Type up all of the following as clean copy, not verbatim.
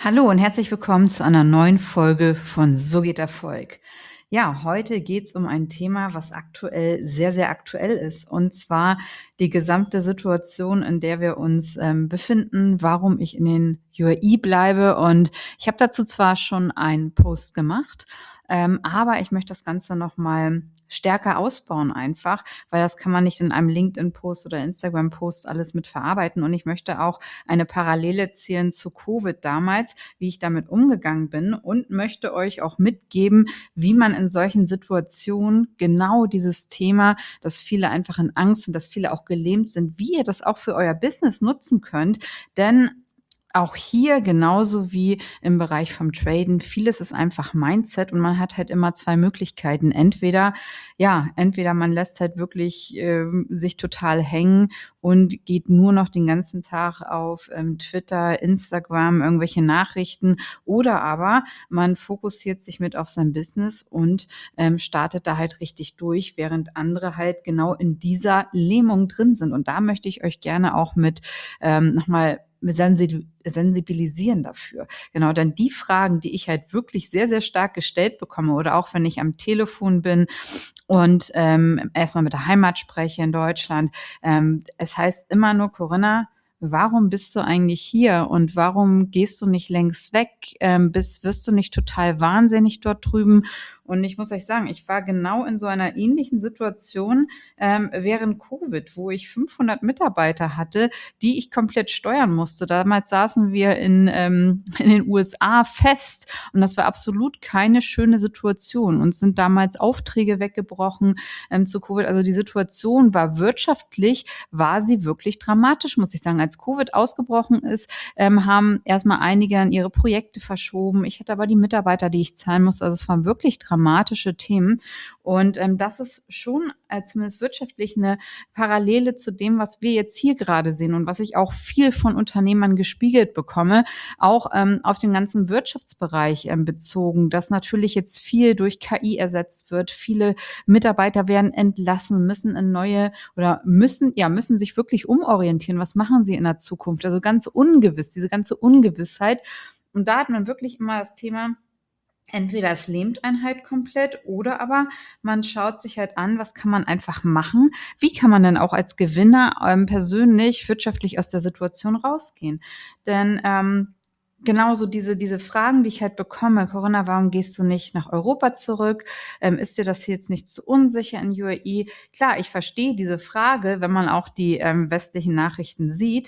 Hallo und herzlich willkommen zu einer neuen Folge von So geht Erfolg. Ja, heute geht's um ein Thema, was aktuell sehr, sehr aktuell ist, und zwar die gesamte Situation, in der wir uns befinden, warum ich in den UAE bleibe. Und ich habe dazu zwar schon einen Post gemacht, aber ich möchte das Ganze noch mal stärker ausbauen einfach, weil das kann man nicht in einem LinkedIn-Post oder Instagram-Post alles mit verarbeiten. Und ich möchte auch eine Parallele ziehen zu Covid damals, wie ich damit umgegangen bin, und möchte euch auch mitgeben, wie man in solchen Situationen genau dieses Thema, dass viele einfach in Angst sind, dass viele auch gelähmt sind, wie ihr das auch für euer Business nutzen könnt. Denn auch hier, genauso wie im Bereich vom Traden, vieles ist einfach Mindset, und man hat halt immer 2 Möglichkeiten. Entweder man lässt halt wirklich, sich total hängen und geht nur noch den ganzen Tag auf, Twitter, Instagram, irgendwelche Nachrichten, oder aber man fokussiert sich mit auf sein Business und, startet da halt richtig durch, während andere halt genau in dieser Lähmung drin sind. Und da möchte ich euch gerne auch mit, noch mal sensibilisieren dafür. Genau, dann die Fragen, die ich halt wirklich sehr, sehr stark gestellt bekomme, oder auch wenn ich am Telefon bin und erst mit der Heimat spreche in Deutschland. Es heißt immer nur: Corinna, warum bist du eigentlich hier und warum gehst du nicht längst weg? Wirst du nicht total wahnsinnig dort drüben? Und ich muss euch sagen, ich war genau in so einer ähnlichen Situation während Covid, wo ich 500 Mitarbeiter hatte, die ich komplett steuern musste. Damals saßen wir in den USA fest, und das war absolut keine schöne Situation. Uns sind damals Aufträge weggebrochen zu Covid. Also die Situation war wirtschaftlich, war sie wirklich dramatisch, muss ich sagen. Als Covid ausgebrochen ist, haben erstmal einige an ihre Projekte verschoben. Ich hatte aber die Mitarbeiter, die ich zahlen musste. Also es waren wirklich dramatische Themen. Und das ist schon zumindest wirtschaftlich eine Parallele zu dem, was wir jetzt hier gerade sehen und was ich auch viel von Unternehmern gespiegelt bekomme, auch auf den ganzen Wirtschaftsbereich bezogen, dass natürlich jetzt viel durch KI ersetzt wird. Viele Mitarbeiter werden entlassen, müssen in neue oder müssen sich wirklich umorientieren. Was machen sie in der Zukunft? Also ganz ungewiss, diese ganze Ungewissheit. Und da hat man wirklich immer das Thema: Entweder es lähmt einen halt komplett, oder aber man schaut sich halt an, was kann man einfach machen? Wie kann man denn auch als Gewinner persönlich wirtschaftlich aus der Situation rausgehen? Denn genauso diese Fragen, die ich halt bekomme: Corinna, warum gehst du nicht nach Europa zurück? Ist dir das jetzt nicht zu unsicher in UAE? Klar, ich verstehe diese Frage, wenn man auch die westlichen Nachrichten sieht,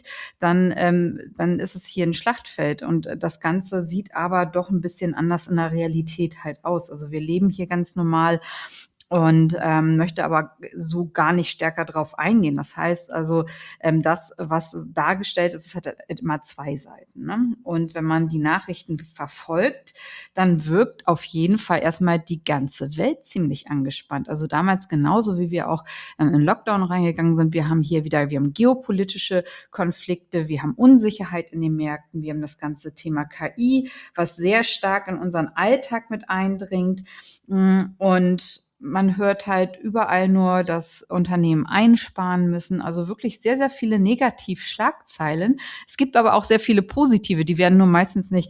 dann ist es hier ein Schlachtfeld, und das Ganze sieht aber doch ein bisschen anders in der Realität halt aus. Also wir leben hier ganz normal und möchte aber so gar nicht stärker drauf eingehen. Das heißt also, das, was dargestellt ist, es hat halt immer 2 Seiten, ne? Und wenn man die Nachrichten verfolgt, dann wirkt auf jeden Fall erstmal die ganze Welt ziemlich angespannt. Also damals genauso, wie wir auch in Lockdown reingegangen sind. Wir haben geopolitische Konflikte, wir haben Unsicherheit in den Märkten, wir haben das ganze Thema KI, was sehr stark in unseren Alltag mit eindringt. Und man hört halt überall nur, dass Unternehmen einsparen müssen. Also wirklich sehr, sehr viele Negativschlagzeilen. Es gibt aber auch sehr viele positive, die werden nur meistens nicht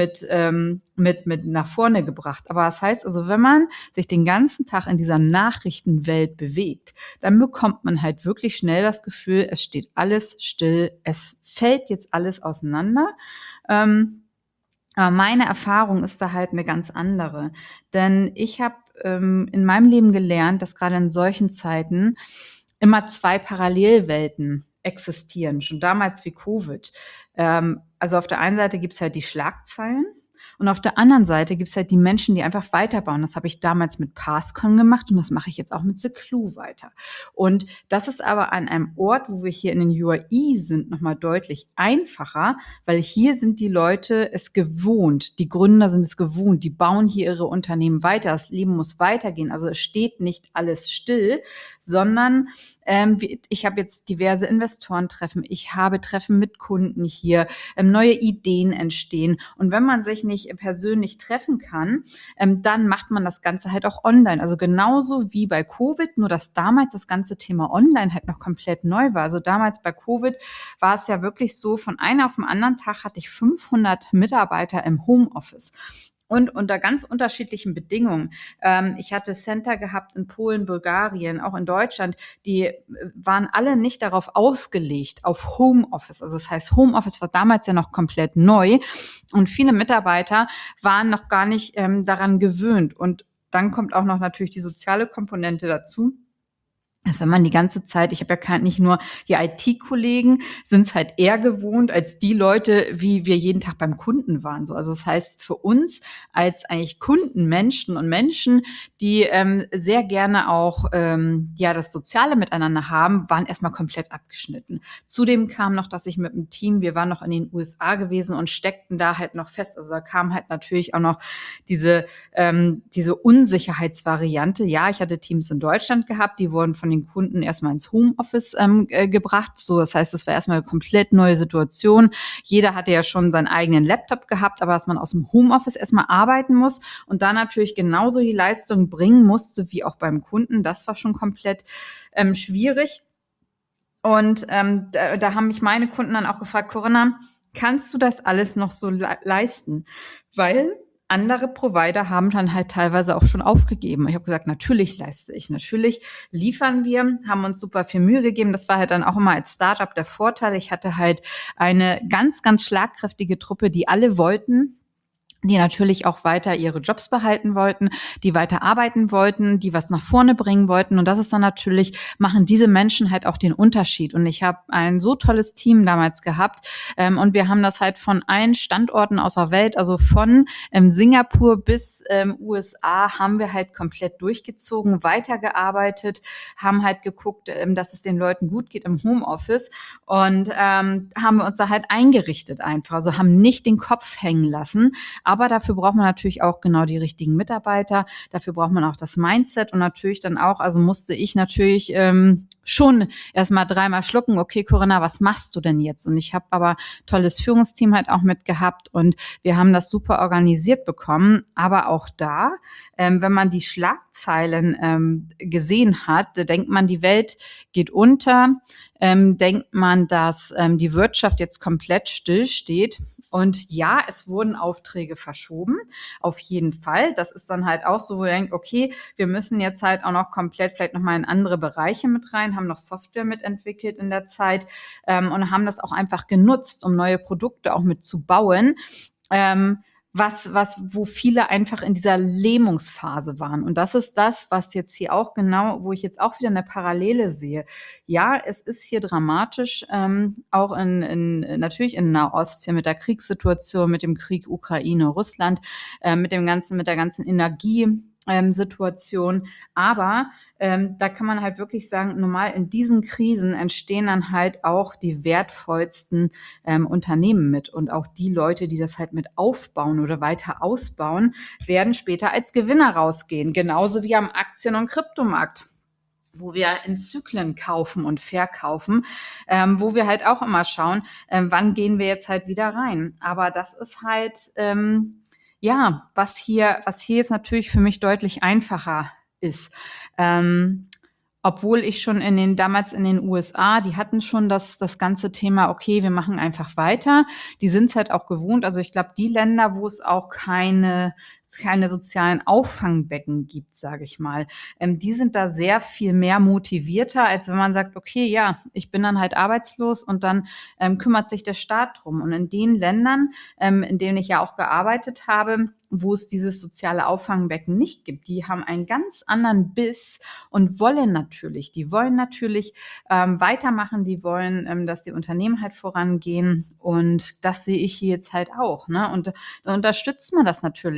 mit nach vorne gebracht. Aber das heißt also, wenn man sich den ganzen Tag in dieser Nachrichtenwelt bewegt, dann bekommt man halt wirklich schnell das Gefühl, es steht alles still, es fällt jetzt alles auseinander. Aber meine Erfahrung ist da halt eine ganz andere. Denn ich habe in meinem Leben gelernt, dass gerade in solchen Zeiten immer 2 Parallelwelten existieren, schon damals wie Covid. Also auf der einen Seite gibt's halt die Schlagzeilen, und auf der anderen Seite gibt's halt die Menschen, die einfach weiterbauen. Das habe ich damals mit Passcon gemacht, und das mache ich jetzt auch mit The Clue weiter. Und das ist aber an einem Ort, wo wir hier in den UAE sind, noch mal deutlich einfacher, weil hier sind die Leute es gewohnt, die Gründer sind es gewohnt, die bauen hier ihre Unternehmen weiter, das Leben muss weitergehen. Also es steht nicht alles still, sondern ich habe jetzt diverse Investorentreffen, ich habe Treffen mit Kunden hier, neue Ideen entstehen. Und wenn man sich nicht persönlich treffen kann, dann macht man das Ganze halt auch online. Also genauso wie bei Covid, nur dass damals das ganze Thema online halt noch komplett neu war. Also damals bei Covid war es ja wirklich so, von einem auf den anderen Tag hatte ich 500 Mitarbeiter im Homeoffice. Und unter ganz unterschiedlichen Bedingungen. Ich hatte Center gehabt in Polen, Bulgarien, auch in Deutschland. Die waren alle nicht darauf ausgelegt, auf Homeoffice. Also das heißt, Homeoffice war damals ja noch komplett neu. Und viele Mitarbeiter waren noch gar nicht daran gewöhnt. Und dann kommt auch noch natürlich die soziale Komponente dazu. Also wenn man die ganze Zeit, ich habe ja nicht nur die IT-Kollegen, sind es halt eher gewohnt als die Leute, wie wir jeden Tag beim Kunden waren. So, also das heißt für uns als eigentlich Kunden, Menschen und Menschen, die sehr gerne auch ja das Soziale miteinander haben, waren erstmal komplett abgeschnitten. Zudem kam noch, dass ich mit dem Team, wir waren noch in den USA gewesen und steckten da halt noch fest. Also da kam halt natürlich auch noch diese Unsicherheitsvariante. Ja, ich hatte Teams in Deutschland gehabt, die wurden von den Kunden erstmal ins Homeoffice gebracht. So, das heißt, es war erstmal eine komplett neue Situation. Jeder hatte ja schon seinen eigenen Laptop gehabt, aber dass man aus dem Homeoffice erstmal arbeiten muss und da natürlich genauso die Leistung bringen musste wie auch beim Kunden, das war schon komplett schwierig. Und da haben mich meine Kunden dann auch gefragt, Corinna, kannst du das alles noch so leisten? Weil andere Provider haben dann halt teilweise auch schon aufgegeben. Ich habe gesagt, natürlich leiste ich, natürlich liefern wir, haben uns super viel Mühe gegeben. Das war halt dann auch immer als Startup der Vorteil. Ich hatte halt eine ganz, ganz schlagkräftige Truppe, die alle wollten, die natürlich auch weiter ihre Jobs behalten wollten, die weiter arbeiten wollten, die was nach vorne bringen wollten. Und das ist dann natürlich, machen diese Menschen halt auch den Unterschied. Und ich habe ein so tolles Team damals gehabt. Und wir haben das halt von allen Standorten aus der Welt, also von Singapur bis USA, haben wir halt komplett durchgezogen, weitergearbeitet, haben halt geguckt, dass es den Leuten gut geht im Homeoffice. Und haben wir uns da halt eingerichtet einfach. Also haben nicht den Kopf hängen lassen. Aber dafür braucht man natürlich auch genau die richtigen Mitarbeiter. Dafür braucht man auch das Mindset und natürlich dann auch, also musste ich natürlich schon erstmal dreimal schlucken, okay, Corinna, was machst du denn jetzt? Und ich habe aber tolles Führungsteam halt auch mit gehabt und wir haben das super organisiert bekommen. Aber auch da, wenn man die Schlagzeilen gesehen hat, denkt man, die Welt geht unter, denkt man, dass die Wirtschaft jetzt komplett stillsteht. Und ja, es wurden Aufträge verschoben, auf jeden Fall. Das ist dann halt auch so, wo ihr denkt, okay, wir müssen jetzt halt auch noch komplett vielleicht nochmal in andere Bereiche mit rein, haben noch Software mitentwickelt in der Zeit und haben das auch einfach genutzt, um neue Produkte auch mit zu bauen. Wo viele einfach in dieser Lähmungsphase waren. Und das ist das, was jetzt hier auch genau, wo ich jetzt auch wieder eine Parallele sehe. Ja, es ist hier dramatisch, auch natürlich in Nahost hier mit der Kriegssituation, mit dem Krieg Ukraine, Russland, mit der ganzen Situation. Aber da kann man halt wirklich sagen, normal in diesen Krisen entstehen dann halt auch die wertvollsten Unternehmen mit. Und auch die Leute, die das halt mit aufbauen oder weiter ausbauen, werden später als Gewinner rausgehen. Genauso wie am Aktien- und Kryptomarkt, wo wir in Zyklen kaufen und verkaufen, wo wir halt auch immer schauen, wann gehen wir jetzt halt wieder rein. Aber das ist halt ja, was hier jetzt natürlich für mich deutlich einfacher ist. Obwohl ich schon damals in den USA, die hatten schon das ganze Thema, okay, wir machen einfach weiter. Die sind es halt auch gewohnt. Also ich glaube, die Länder, wo es auch keine sozialen Auffangbecken gibt, sage ich mal, die sind da sehr viel mehr motivierter, als wenn man sagt, okay, ja, ich bin dann halt arbeitslos und dann kümmert sich der Staat drum. Und in den Ländern, in denen ich ja auch gearbeitet habe, wo es dieses soziale Auffangbecken nicht gibt, die haben einen ganz anderen Biss und wollen natürlich weitermachen, die wollen, dass die Unternehmen halt vorangehen und das sehe ich hier jetzt halt auch, ne? Und da unterstützt man das natürlich auch.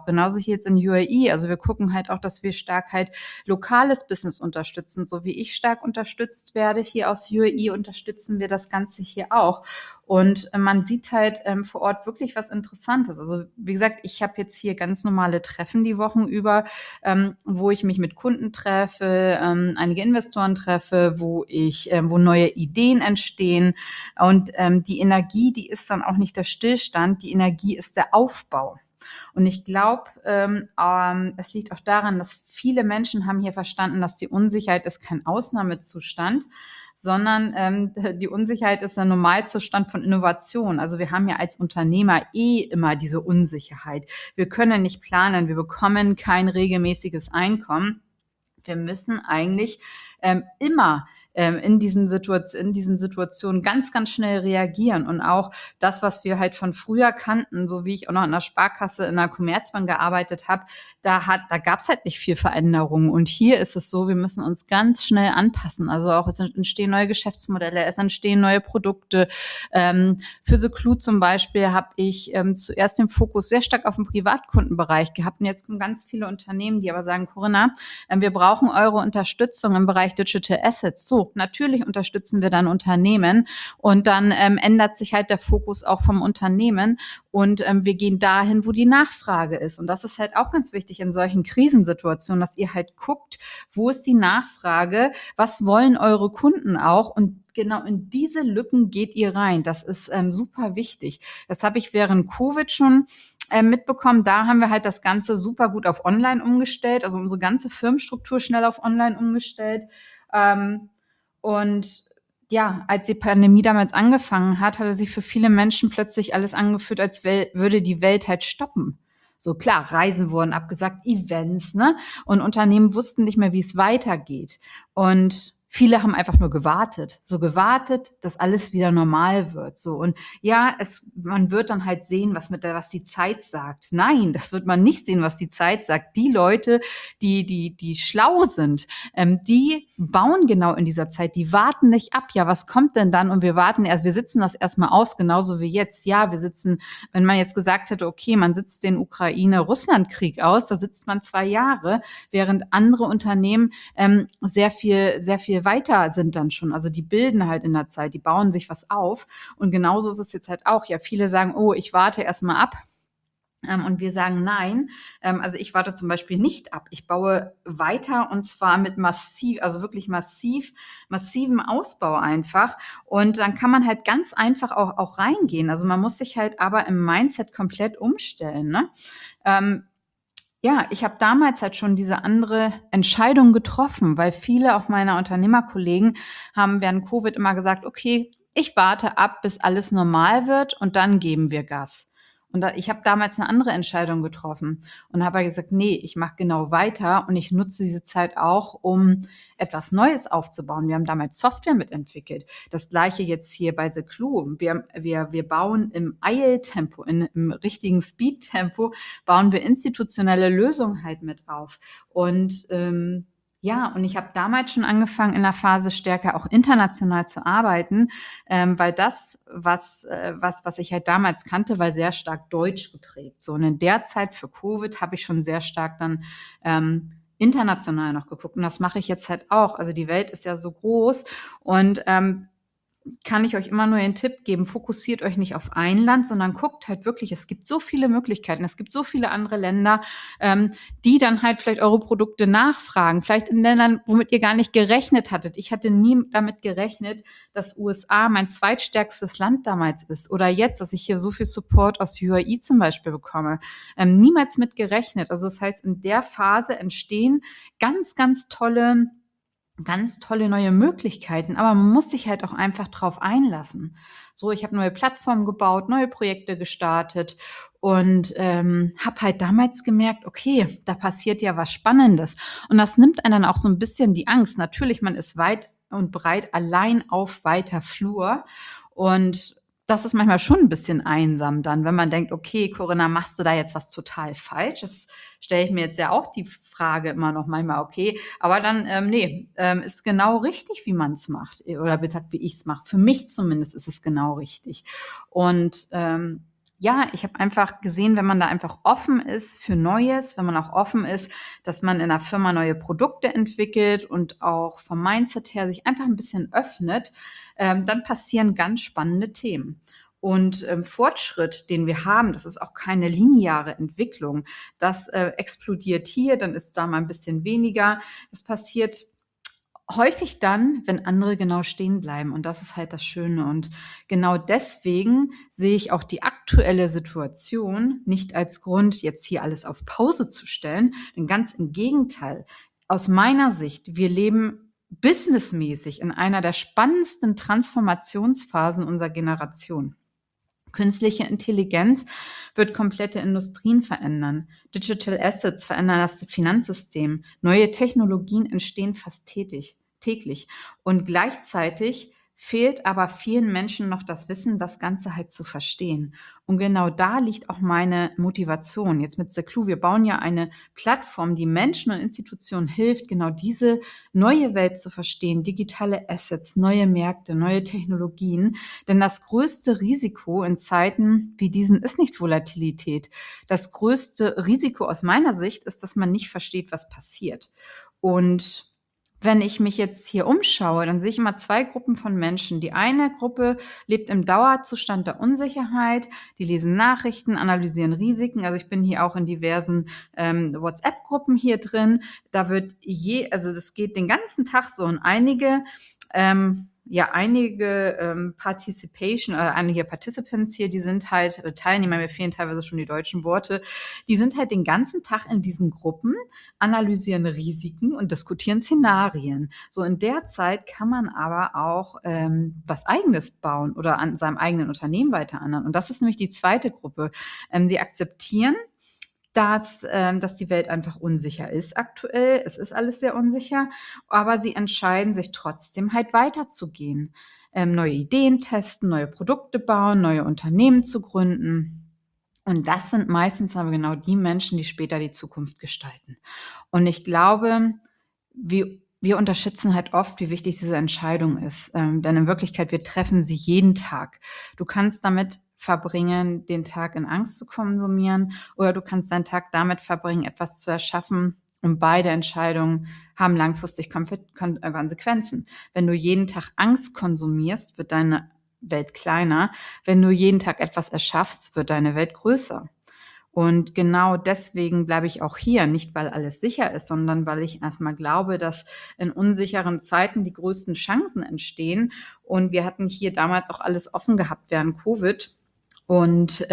auch. Genauso hier jetzt in UAE. Also wir gucken halt auch, dass wir stark halt lokales Business unterstützen. So wie ich stark unterstützt werde hier aus UAE, unterstützen wir das Ganze hier auch. Und man sieht halt vor Ort wirklich was Interessantes. Also wie gesagt, ich habe jetzt hier ganz normale Treffen die Wochen über, wo ich mich mit Kunden treffe, einige Investoren treffe, wo neue Ideen entstehen. Und die Energie, die ist dann auch nicht der Stillstand, die Energie ist der Aufbau. Und ich glaube, es liegt auch daran, dass viele Menschen haben hier verstanden, dass die Unsicherheit ist kein Ausnahmezustand, sondern die Unsicherheit ist der Normalzustand von Innovation. Also wir haben ja als Unternehmer immer diese Unsicherheit. Wir können nicht planen, wir bekommen kein regelmäßiges Einkommen. Wir müssen eigentlich immer in diesen Situationen ganz, ganz schnell reagieren. Und auch das, was wir halt von früher kannten, so wie ich auch noch in der Sparkasse, in der Commerzbank gearbeitet habe, da gab es halt nicht viel Veränderung. Und hier ist es so, wir müssen uns ganz schnell anpassen. Also auch es entstehen neue Geschäftsmodelle, es entstehen neue Produkte. Für The Clue zum Beispiel habe ich zuerst den Fokus sehr stark auf den Privatkundenbereich gehabt. Und jetzt kommen ganz viele Unternehmen, die aber sagen, Corinna, wir brauchen eure Unterstützung im Bereich Digital Assets. So, natürlich unterstützen wir dann Unternehmen und dann ändert sich halt der Fokus auch vom Unternehmen und wir gehen dahin, wo die Nachfrage ist. Und das ist halt auch ganz wichtig in solchen Krisensituationen, dass ihr halt guckt, wo ist die Nachfrage, was wollen eure Kunden auch und genau in diese Lücken geht ihr rein. Das ist super wichtig. Das habe ich während Covid schon mitbekommen. Da haben wir halt das Ganze super gut auf Online umgestellt, also unsere ganze Firmenstruktur schnell auf Online umgestellt. Und ja, als die Pandemie damals angefangen hat, hatte sich für viele Menschen plötzlich alles angefühlt, als würde die Welt halt stoppen. So klar, Reisen wurden abgesagt, Events, ne? Und Unternehmen wussten nicht mehr, wie es weitergeht. Und viele haben einfach nur gewartet, dass alles wieder normal wird. So und ja, man wird dann halt sehen, was die Zeit sagt. Nein, das wird man nicht sehen, was die Zeit sagt. Die Leute, die schlau sind, die bauen genau in dieser Zeit. Die warten nicht ab. Ja, was kommt denn dann? Und wir sitzen das erstmal aus, genauso wie jetzt. Ja, wenn man jetzt gesagt hätte, okay, man sitzt den Ukraine-Russland-Krieg aus, da sitzt man 2 Jahre, während andere Unternehmen sehr viel weiter sind dann schon. Also die bilden halt in der Zeit, die bauen sich was auf. Und genauso ist es jetzt halt auch. Ja, viele sagen, oh, ich warte erstmal ab. Und wir sagen nein. Also ich warte zum Beispiel nicht ab. Ich baue weiter und zwar mit wirklich massiven Ausbau einfach. Und dann kann man halt ganz einfach auch reingehen. Also man muss sich halt aber im Mindset komplett umstellen, ne? Ja, ich habe damals halt schon diese andere Entscheidung getroffen, weil viele auch meiner Unternehmerkollegen haben während Covid immer gesagt, okay, ich warte ab, bis alles normal wird und dann geben wir Gas. Und ich habe damals eine andere Entscheidung getroffen und habe gesagt, nee, ich mache genau weiter und ich nutze diese Zeit auch, um etwas Neues aufzubauen. Wir haben damals Software mitentwickelt. Das gleiche jetzt hier bei The Clue. Wir bauen im Eiltempo, im richtigen Speed-Tempo, bauen wir institutionelle Lösungen halt mit auf. Und ja, und ich habe damals schon angefangen, in der Phase stärker auch international zu arbeiten, weil das, was ich halt damals kannte, war sehr stark deutsch geprägt. So, und in der Zeit für Covid habe ich schon sehr stark dann international noch geguckt. Und das mache ich jetzt halt auch. Also die Welt ist ja so groß und kann ich euch immer nur den Tipp geben, fokussiert euch nicht auf ein Land, sondern guckt halt wirklich, es gibt so viele Möglichkeiten, es gibt so viele andere Länder, die dann halt vielleicht eure Produkte nachfragen, vielleicht in Ländern, womit ihr gar nicht gerechnet hattet. Ich hatte nie damit gerechnet, dass USA mein zweitstärkstes Land damals ist oder jetzt, dass ich hier so viel Support aus UAE zum Beispiel bekomme. Niemals mit gerechnet. Also das heißt, in der Phase entstehen ganz, ganz tolle neue Möglichkeiten, aber man muss sich halt auch einfach drauf einlassen. So, ich habe neue Plattformen gebaut, neue Projekte gestartet und habe halt damals gemerkt, okay, da passiert ja was Spannendes. Und das nimmt einen dann auch so ein bisschen die Angst. Natürlich, man ist weit und breit allein auf weiter Flur und das ist manchmal schon ein bisschen einsam dann, wenn man denkt, okay, Corinna, machst du da jetzt was total falsch? Das stelle ich mir jetzt ja auch die Frage immer noch manchmal, okay, aber dann, ist genau richtig, wie man es macht oder wie ich es mache. Für mich zumindest ist es genau richtig. Und ja, ich habe einfach gesehen, wenn man da einfach offen ist für Neues, wenn man auch offen ist, dass man in einer Firma neue Produkte entwickelt und auch vom Mindset her sich einfach ein bisschen öffnet, dann passieren ganz spannende Themen. Und Fortschritt, den wir haben, das ist auch keine lineare Entwicklung. Das explodiert hier, dann ist da mal ein bisschen weniger. Es passiert häufig dann, wenn andere genau stehen bleiben. Und das ist halt das Schöne. Und genau deswegen sehe ich auch die aktuelle Situation nicht als Grund, jetzt hier alles auf Pause zu stellen. Denn ganz im Gegenteil. Aus meiner Sicht, wir leben businessmäßig in einer der spannendsten Transformationsphasen unserer Generation. Künstliche Intelligenz wird komplette Industrien verändern. Digital Assets verändern das Finanzsystem. Neue Technologien entstehen fast täglich. Und gleichzeitig fehlt aber vielen Menschen noch das Wissen, das Ganze halt zu verstehen. Und genau da liegt auch meine Motivation. Jetzt mit The Clue, wir bauen ja eine Plattform, die Menschen und Institutionen hilft, genau diese neue Welt zu verstehen, digitale Assets, neue Märkte, neue Technologien. Denn das größte Risiko in Zeiten wie diesen ist nicht Volatilität. Das größte Risiko aus meiner Sicht ist, dass man nicht versteht, was passiert. Und wenn ich mich jetzt hier umschaue, dann sehe ich immer zwei Gruppen von Menschen. Die eine Gruppe lebt im Dauerzustand der Unsicherheit, die lesen Nachrichten, analysieren Risiken. Also ich bin hier auch in diversen WhatsApp-Gruppen hier drin. Da wird also das geht den ganzen Tag so, und einige einige Participants hier, die sind halt Teilnehmer, mir fehlen teilweise schon die deutschen Worte, die sind halt den ganzen Tag in diesen Gruppen, analysieren Risiken und diskutieren Szenarien. So in der Zeit kann man aber auch was Eigenes bauen oder an seinem eigenen Unternehmen weiter ändern. Und das ist nämlich die zweite Gruppe. Sie akzeptieren, dass die Welt einfach unsicher ist aktuell. Es ist alles sehr unsicher, aber sie entscheiden sich trotzdem halt weiterzugehen. Neue Ideen testen, neue Produkte bauen, neue Unternehmen zu gründen. Und das sind meistens aber genau die Menschen, die später die Zukunft gestalten. Und ich glaube, wir unterschätzen halt oft, wie wichtig diese Entscheidung ist. Denn in Wirklichkeit, wir treffen sie jeden Tag. Du kannst damit verbringen, den Tag in Angst zu konsumieren, oder du kannst deinen Tag damit verbringen, etwas zu erschaffen. Und beide Entscheidungen haben langfristig Konsequenzen. Wenn du jeden Tag Angst konsumierst, wird deine Welt kleiner. Wenn du jeden Tag etwas erschaffst, wird deine Welt größer. Und genau deswegen bleibe ich auch hier, nicht weil alles sicher ist, sondern weil ich erstmal glaube, dass in unsicheren Zeiten die größten Chancen entstehen. Und wir hatten hier damals auch alles offen gehabt während Covid. Und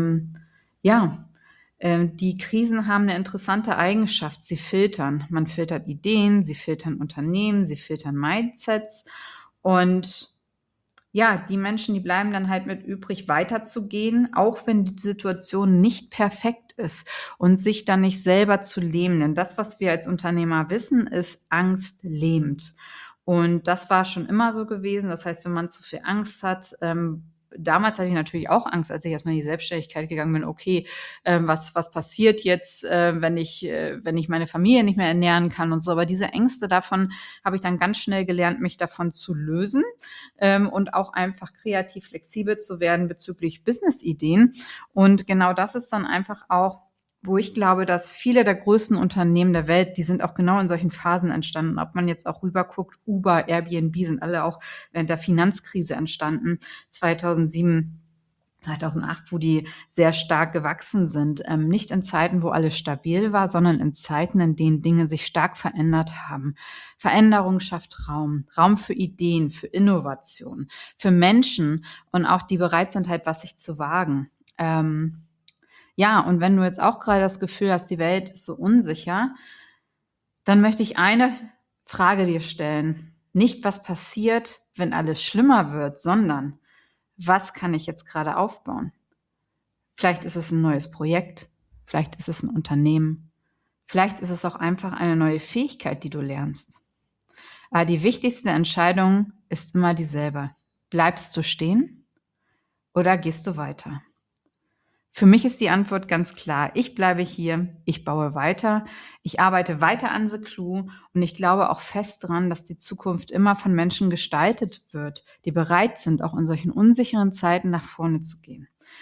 die Krisen haben eine interessante Eigenschaft. Sie filtern. Man filtert Ideen, sie filtern Unternehmen, sie filtern Mindsets. Und ja, die Menschen, die bleiben dann halt mit übrig, weiterzugehen, auch wenn die Situation nicht perfekt ist, und sich dann nicht selber zu lähmen. Denn das, was wir als Unternehmer wissen, ist, Angst lähmt. Und das war schon immer so gewesen. Das heißt, wenn man zu viel Angst hat, damals hatte ich natürlich auch Angst, als ich erstmal in die Selbstständigkeit gegangen bin. Okay, was passiert jetzt, wenn ich meine Familie nicht mehr ernähren kann und so. Aber diese Ängste davon habe ich dann ganz schnell gelernt, mich davon zu lösen, und auch einfach kreativ flexibel zu werden bezüglich Business-Ideen. Und genau das ist dann einfach auch, wo ich glaube, dass viele der größten Unternehmen der Welt, die sind auch genau in solchen Phasen entstanden. Ob man jetzt auch rüberguckt, Uber, Airbnb sind alle auch während der Finanzkrise entstanden, 2007, 2008, wo die sehr stark gewachsen sind. Nicht in Zeiten, wo alles stabil war, sondern in Zeiten, in denen Dinge sich stark verändert haben. Veränderung schafft Raum. Raum für Ideen, für Innovation, für Menschen und auch die bereit sind, halt was sich zu wagen. Ja, und wenn du jetzt auch gerade das Gefühl hast, die Welt ist so unsicher, dann möchte ich eine Frage dir stellen. Nicht, was passiert, wenn alles schlimmer wird, sondern was kann ich jetzt gerade aufbauen? Vielleicht ist es ein neues Projekt, vielleicht ist es ein Unternehmen, vielleicht ist es auch einfach eine neue Fähigkeit, die du lernst. Aber die wichtigste Entscheidung ist immer dieselbe. Bleibst du stehen oder gehst du weiter? Für mich ist die Antwort ganz klar. Ich bleibe hier, ich baue weiter, ich arbeite weiter an The Clue, und ich glaube auch fest dran, dass die Zukunft immer von Menschen gestaltet wird, die bereit sind, auch in solchen unsicheren Zeiten nach vorne zu gehen.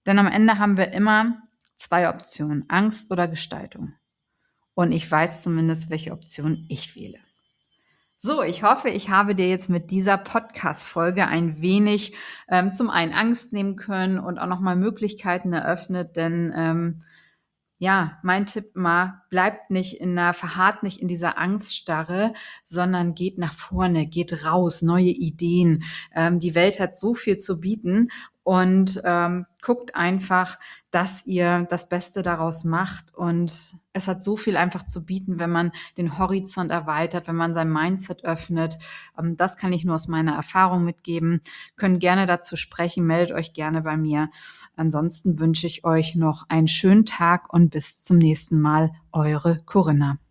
Denn am Ende haben wir immer 2 Optionen, Angst oder Gestaltung. Und ich weiß zumindest, welche Option ich wähle. So, ich hoffe, ich habe dir jetzt mit dieser Podcast-Folge ein wenig, zum einen Angst nehmen können und auch noch mal Möglichkeiten eröffnet, denn, ja, mein Tipp immer, verharrt nicht in dieser Angststarre, sondern geht nach vorne, geht raus, neue Ideen. Die Welt hat so viel zu bieten und, guckt einfach, dass ihr das Beste daraus macht. Und es hat so viel einfach zu bieten, wenn man den Horizont erweitert, wenn man sein Mindset öffnet. Das kann ich nur aus meiner Erfahrung mitgeben. Könnt gerne dazu sprechen, meldet euch gerne bei mir. Ansonsten wünsche ich euch noch einen schönen Tag und bis zum nächsten Mal. Eure Corinna.